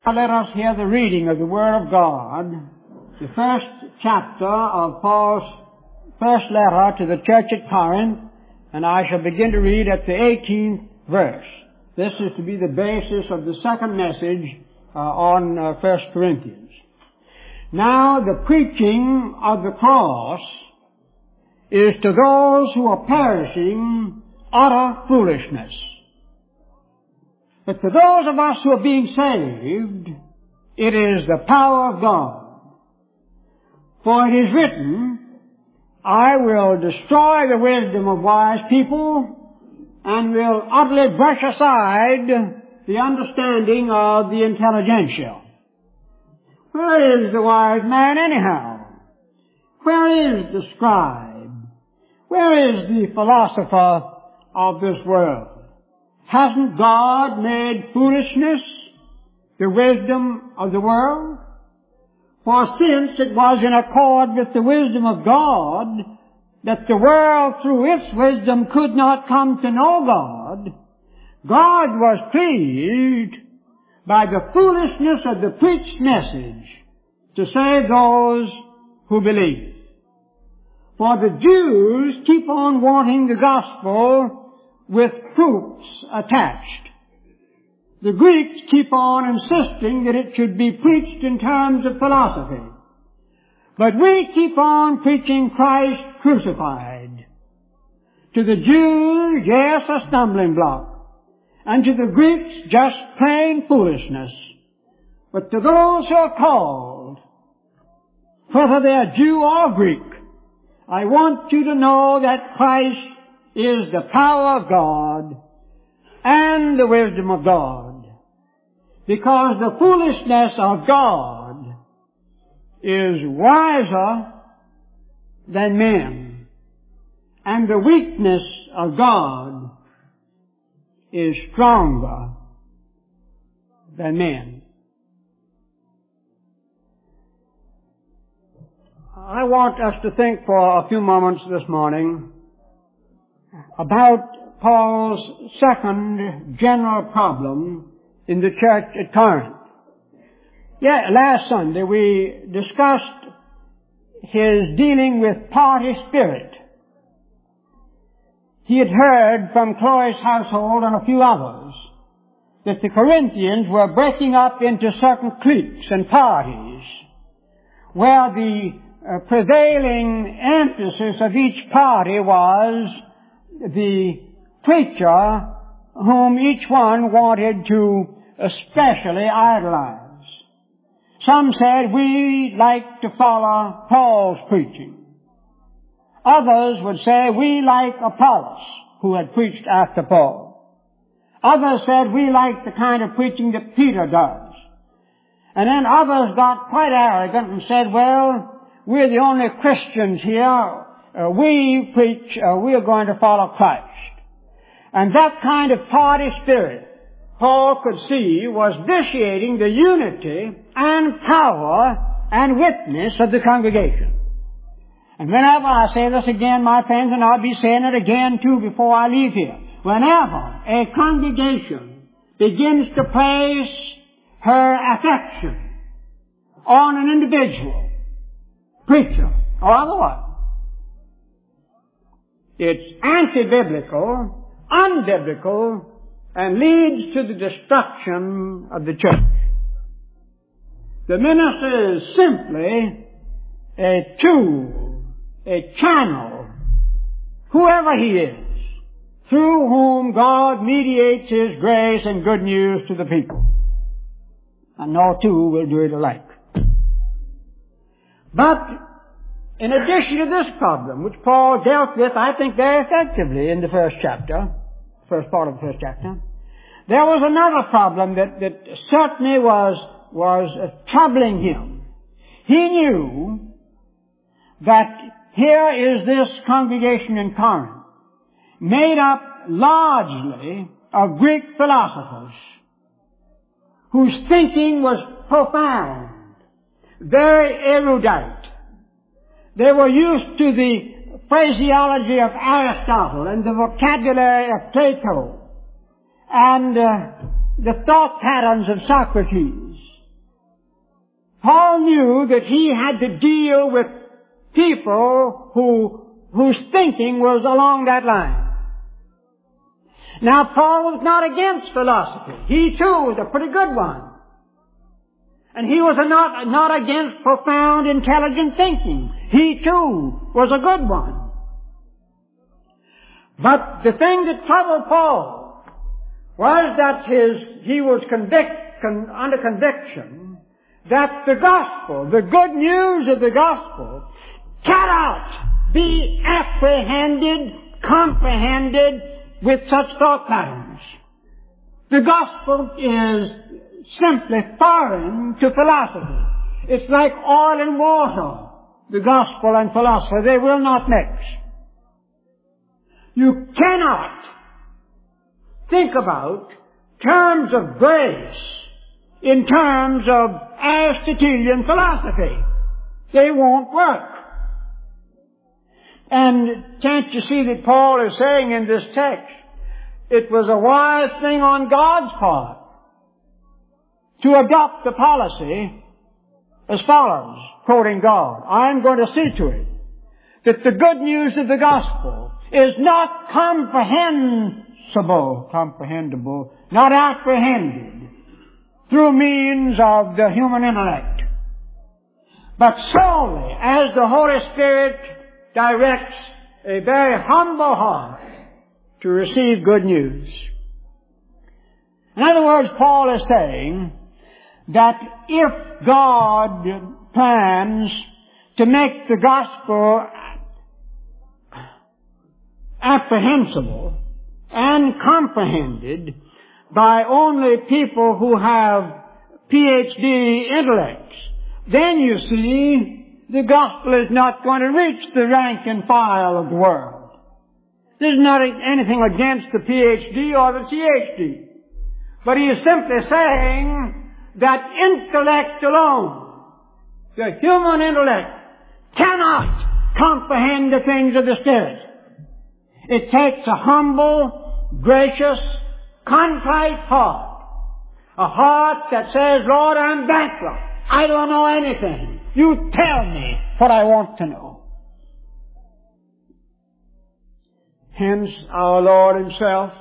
Let us hear the reading of the Word of God, the first chapter of Paul's first letter to the church at Corinth, and I shall begin to read at the 18th verse. This is to be the basis of the second message on 1 Corinthians. Now the preaching of the cross is to those who are perishing utter foolishness. But to those of us who are being saved, it is the power of God. For it is written, I will destroy the wisdom of wise people and will utterly brush aside the understanding of the intelligentsia. Where is the wise man anyhow? Where is the scribe? Where is the philosopher of this world? Hasn't God made foolishness the wisdom of the world? For since it was in accord with the wisdom of God that the world through its wisdom could not come to know God, God was pleased by the foolishness of the preached message to save those who believe. For the Jews keep on wanting the gospel with proofs attached. The Greeks keep on insisting that it should be preached in terms of philosophy. But we keep on preaching Christ crucified. To the Jews, yes, a stumbling block. And to the Greeks, just plain foolishness. But to those who are called, whether they are Jew or Greek, I want you to know that Christ is the power of God and the wisdom of God. Because the foolishness of God is wiser than men, and the weakness of God is stronger than men. I want us to think for a few moments this morning about Paul's second general problem in the church at Corinth. Last Sunday we discussed his dealing with party spirit. He had heard from Chloe's household and a few others that the Corinthians were breaking up into certain cliques and parties where the prevailing emphasis of each party was the preacher whom each one wanted to especially idolize. Some said, we like to follow Paul's preaching. Others would say, we like Apollos, who had preached after Paul. Others said, we like the kind of preaching that Peter does. And then others got quite arrogant and said, well, we're the only Christians here. We preach, we are going to follow Christ. And that kind of party spirit, Paul could see, was vitiating the unity and power and witness of the congregation. And whenever I say this again, my friends, and I'll be saying it again too before I leave here, whenever a congregation begins to place her affection on an individual, preacher or otherwise, it's anti-biblical, unbiblical, and leads to the destruction of the church. The minister is simply a tool, a channel, whoever he is, through whom God mediates His grace and good news to the people. And no two will do it alike. But in addition to this problem, which Paul dealt with, I think, very effectively in the first part of the first chapter, there was another problem that certainly was troubling him. He knew that here is this congregation in Corinth, made up largely of Greek philosophers, whose thinking was profound, very erudite. They were used to the phraseology of Aristotle and the vocabulary of Plato and the thought patterns of Socrates. Paul knew that he had to deal with people whose thinking was along that line. Now, Paul was not against philosophy. He too was a pretty good one. And he was not against profound, intelligent thinking. He too was a good one. But the thing that troubled Paul was that he was under conviction that the gospel, the good news of the gospel, cannot be apprehended, comprehended with such thought patterns. The gospel is simply foreign to philosophy. It's like oil and water. The gospel and philosophy, they will not mix. You cannot think about terms of grace in terms of Aristotelian philosophy. They won't work. And can't you see that Paul is saying in this text, it was a wise thing on God's part to adopt the policy as follows, quoting God, I'm going to see to it that the good news of the gospel is not comprehensible, not apprehended through means of the human intellect, but solely as the Holy Spirit directs a very humble heart to receive good news. In other words, Paul is saying that if God plans to make the gospel apprehensible and comprehended by only people who have PhD intellects, then you see the gospel is not going to reach the rank and file of the world. There's not anything against the PhD or the ThD. But he is simply saying that intellect alone, the human intellect, cannot comprehend the things of the Spirit. It takes a humble, gracious, contrite heart. A heart that says, Lord, I'm bankrupt. I don't know anything. You tell me what I want to know. Hence, our Lord Himself,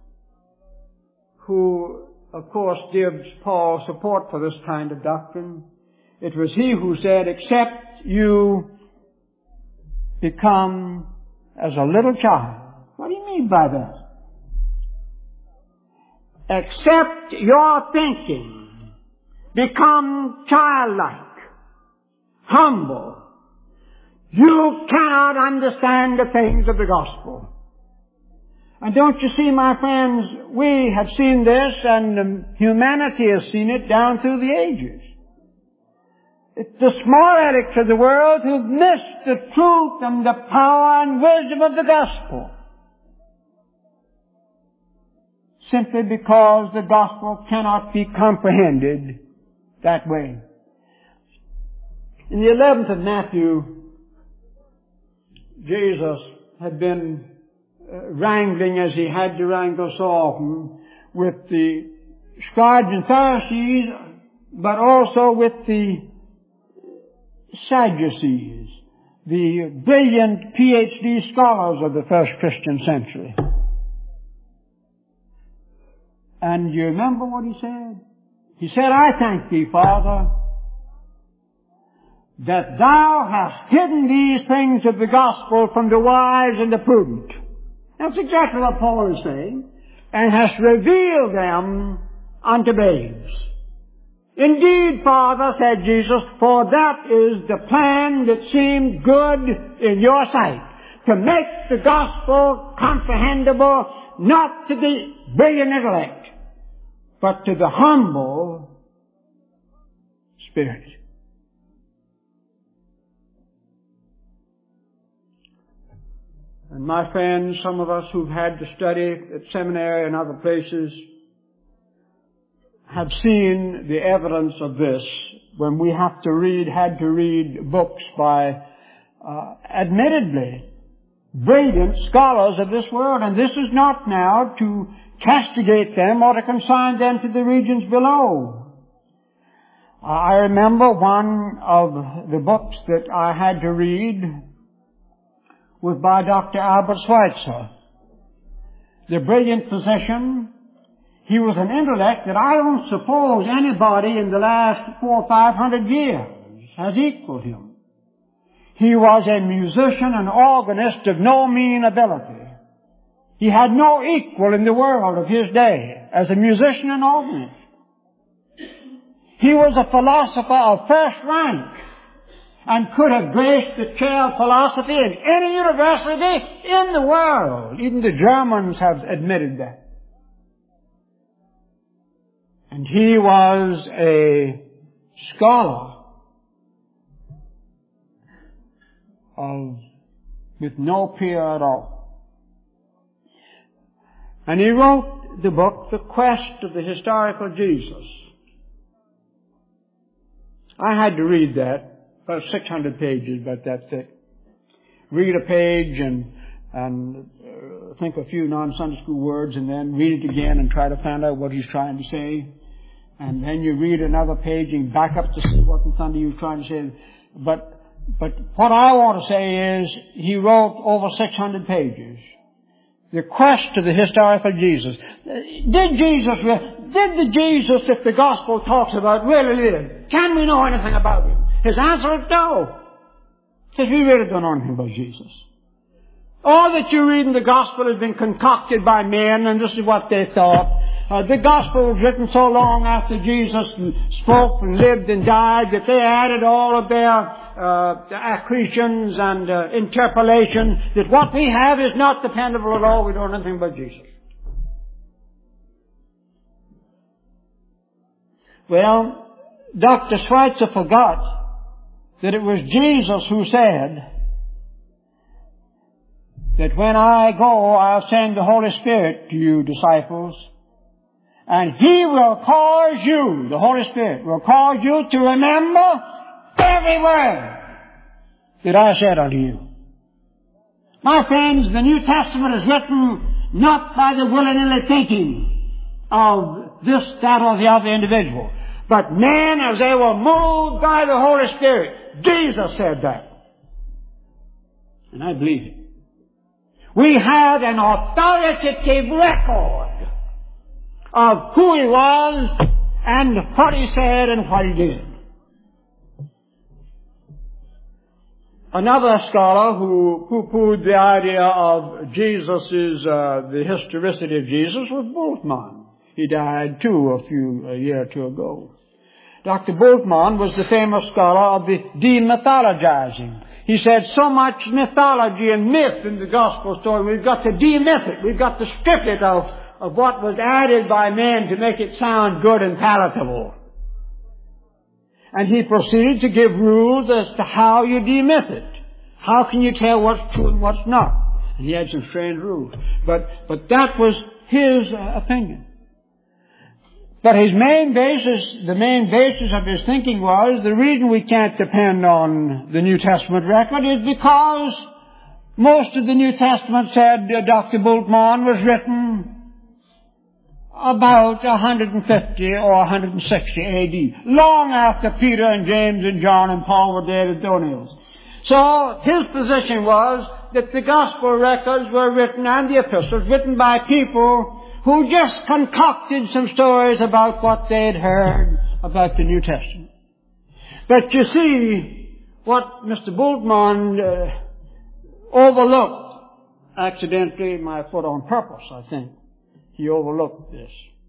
who, of course, gives Paul support for this kind of doctrine, it was He who said, except you become as a little child. What do you mean by that? Except your thinking become childlike, humble, you cannot understand the things of the gospel. And don't you see, my friends, we have seen this, and humanity has seen it down through the ages. It's the small addicts of the world who've missed the truth and the power and wisdom of the gospel, simply because the gospel cannot be comprehended that way. In the 11th of Matthew, Jesus had been wrangling, as he had to wrangle so often, with the scribes and Pharisees, but also with the Sadducees, the brilliant PhD scholars of the first Christian century. And you remember what he said? He said, I thank thee, Father, that thou hast hidden these things of the gospel from the wise and the prudent. That's exactly what Paul is saying. And hast revealed them unto babes. Indeed, Father, said Jesus, for that is the plan that seemed good in your sight, to make the gospel comprehensible not to the brilliant intellect, but to the humble spirit. And my friends, some of us who've had to study at seminary and other places have seen the evidence of this when we had to read books by admittedly brilliant scholars of this world. And this is not now to castigate them or to consign them to the regions below. I remember one of the books that I had to read was by Dr. Albert Schweitzer, the brilliant physician. He was an intellect that I don't suppose anybody in the last 400 or 500 years has equaled him. He was a musician and organist of no mean ability. He had no equal in the world of his day as a musician and organist. He was a philosopher of first rank and could have graced the chair of philosophy in any university in the world. Even the Germans have admitted that. And he was a scholar with no peer at all. And he wrote the book, The Quest of the Historical Jesus. I had to read that, about 600 pages, but that's it. Read a page and think a few non-Sunday school words, and then read it again and try to find out what he's trying to say. And then you read another page and back up to see what in Sunday he was trying to say. But what I want to say is, he wrote over 600 pages. The quest of the historical Jesus. Did the Jesus that the Gospel talks about really live? Can we know anything about him? His answer is no. He says, we really don't know anything about Jesus. All that you read in the Gospel has been concocted by men, and this is what they thought. The Gospel was written so long after Jesus spoke and lived and died that they added all of their accretions and interpolations, that what we have is not dependable at all. We don't know anything about Jesus. Well, Dr. Schweitzer forgot that it was Jesus who said that when I go, I'll send the Holy Spirit to you, disciples, and He will cause you, the Holy Spirit, will cause you to remember every word that I said unto you. My friends, the New Testament is written not by the willy-nilly thinking of this, that, or the other individual, but men as they were moved by the Holy Spirit. Jesus said that. And I believe it. We have an authoritative record of who He was and what He said and what He did. Another scholar who poo-pooed the idea of Jesus is the historicity of Jesus was Bultmann. He died a year or two ago. Dr. Bultmann was the famous scholar of the demythologizing. He said so much mythology and myth in the gospel story, we've got to demyth it. We've got to strip it of what was added by men to make it sound good and palatable. And he proceeded to give rules as to how you demyth it. How can you tell what's true and what's not? And he had some strange rules. But that was his opinion. But the main basis of his thinking was, the reason we can't depend on the New Testament record is because most of the New Testament, said Dr. Bultmann, was written about 150 or 160 A.D., long after Peter and James and John and Paul were dead at Donils. So his position was that the Gospel records were written, and the epistles, written by people who just concocted some stories about what they'd heard about the New Testament. But you see, what Mr. Bultmann overlooked, accidentally, my foot on purpose, I think, he overlooked this.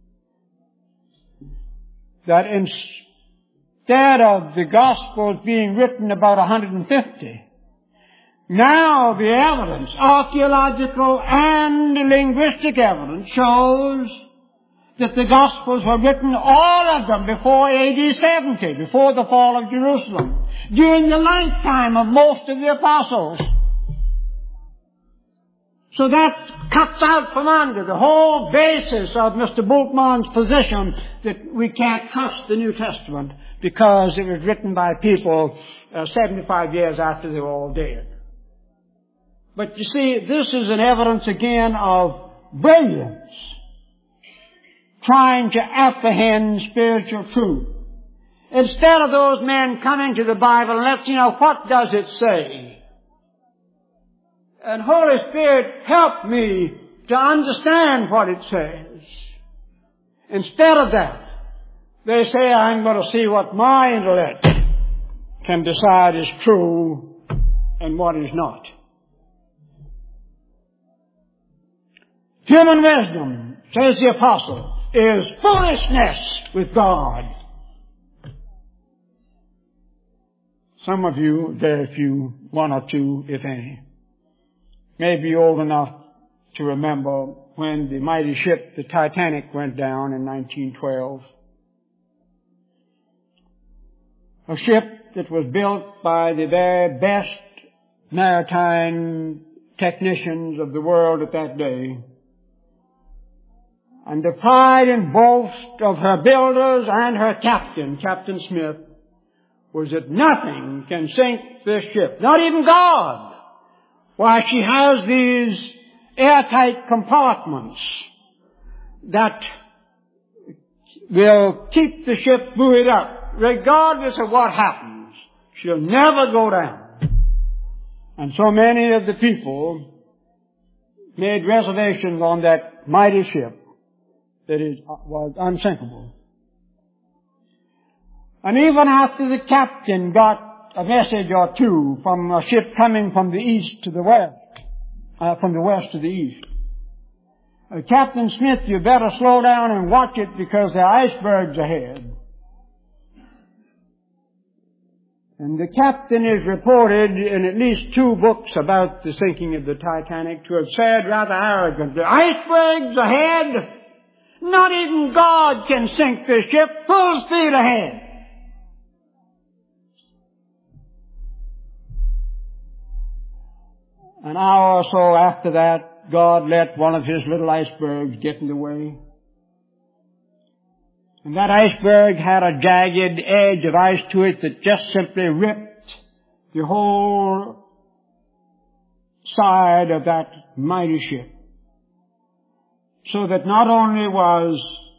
That instead of the Gospels being written about 150, now the evidence, archaeological and linguistic evidence, shows that the Gospels were written, all of them, before A.D. 70, before the fall of Jerusalem, during the lifetime of most of the apostles. So that cuts out from under the whole basis of Mr. Bultmann's position that we can't trust the New Testament because it was written by people 75 years after they were all dead. But you see, this is an evidence again of brilliance, trying to apprehend spiritual truth. Instead of those men coming to the Bible and let's, what does it say? And Holy Spirit, help me to understand what it says. Instead of that, they say, I'm going to see what my intellect can decide is true and what is not. Human wisdom, says the apostle, is foolishness with God. Some of you, very few, one or two, if any, may be old enough to remember when the mighty ship, the Titanic, went down in 1912. A ship that was built by the very best maritime technicians of the world at that day. And the pride and boast of her builders and her captain, Captain Smith, was that nothing can sink this ship, not even God. Why, she has these airtight compartments that will keep the ship buoyed up. Regardless of what happens, she'll never go down. And so many of the people made reservations on that mighty ship that it was unsinkable. And even after the captain got a message or two from a ship coming from the east to the west, from the west to the east, Captain Smith, you better slow down and watch it because there are icebergs ahead. And the captain is reported in at least 2 books about the sinking of the Titanic to have said rather arrogantly, icebergs ahead? Not even God can sink this ship full speed ahead. An hour or so after that, God let one of his little icebergs get in the way. And that iceberg had a jagged edge of ice to it that just simply ripped the whole side of that mighty ship. So that not only was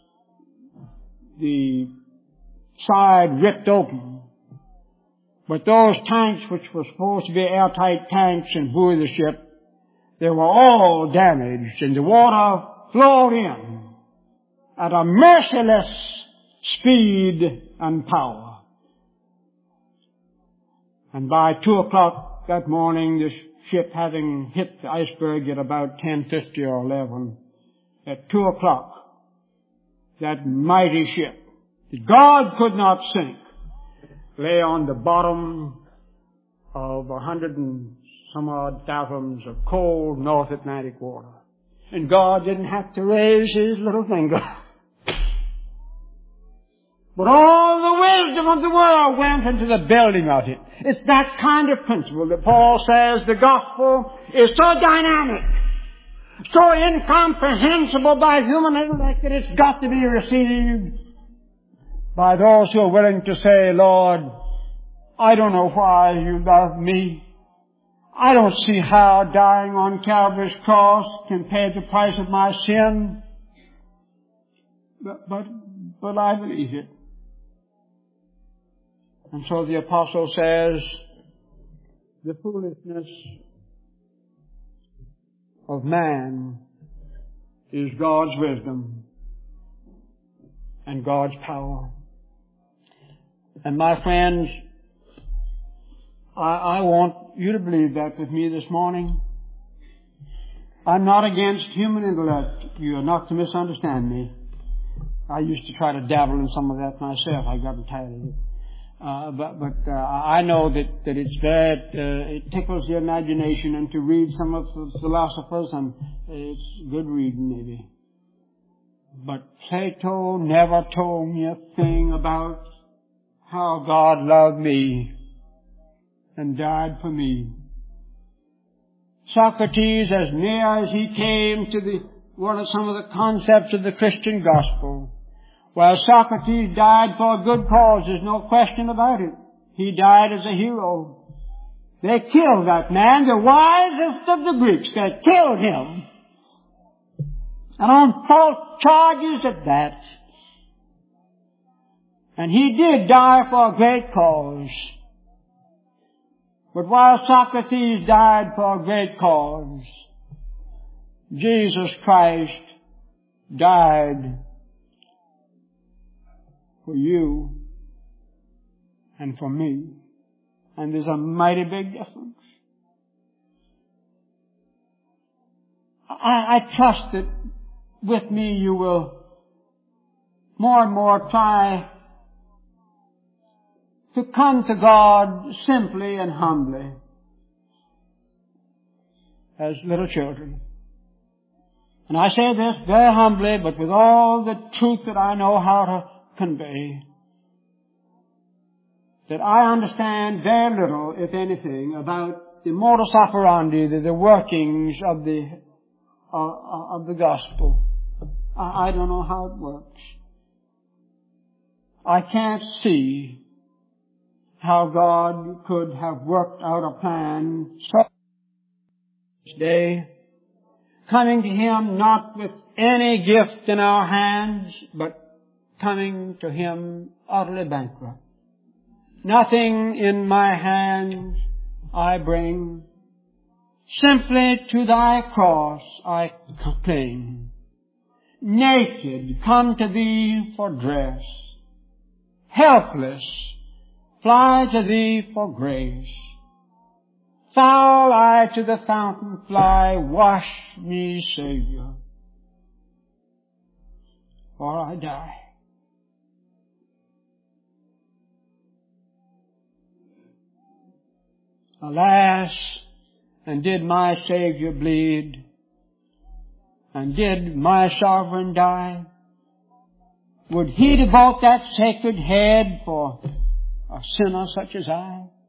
the side ripped open, but those tanks which were supposed to be airtight tanks and buoy the ship, they were all damaged and the water flowed in at a merciless speed and power. And by 2 o'clock that morning, the ship having hit the iceberg at about 10:50 or 11, at 2 o'clock, that mighty ship that God could not sink lay on the bottom of 100 and some odd fathoms of cold North Atlantic water. And God didn't have to raise his little finger. But all the wisdom of the world went into the building of it. It's that kind of principle that Paul says the gospel is so dynamic, so incomprehensible by human intellect that it's got to be received by those who are willing to say, Lord, I don't know why you love me. I don't see how dying on Calvary's cross can pay the price of my sin. But I believe it. And so the apostle says, the foolishness of man is God's wisdom and God's power. And my friends, I want you to believe that with me this morning. I'm not against human intellect. You are not to misunderstand me. I used to try to dabble in some of that myself. I got tired of it. But I know that it's bad. It tickles the imagination, and to read some of the philosophers, and it's good reading maybe. But Plato never told me a thing about how God loved me and died for me. Socrates, as near as he came to some of the concepts of the Christian gospel, while Socrates died for a good cause, there's no question about it. He died as a hero. They killed that man, the wisest of the Greeks. They killed him. And on false charges at that. And He did die for a great cause. But while Socrates died for a great cause, Jesus Christ died for you and for me. And there's a mighty big difference. I trust that with me you will more and more try to come to God simply and humbly as little children. And I say this very humbly, but with all the truth that I know how to convey, that I understand very little, if anything, about the modus operandi, the workings of the gospel. I don't know how it works. I can't see how God could have worked out a plan so this day, coming to Him not with any gift in our hands, but coming to Him utterly bankrupt. Nothing in my hands I bring, simply to Thy cross I cling. Naked come to Thee for dress, helpless fly to Thee for grace. Foul I to the fountain fly, wash me, Savior, or I die. Alas, and did my Savior bleed, and did my Sovereign die, would He devote that sacred head for a sinner such as I?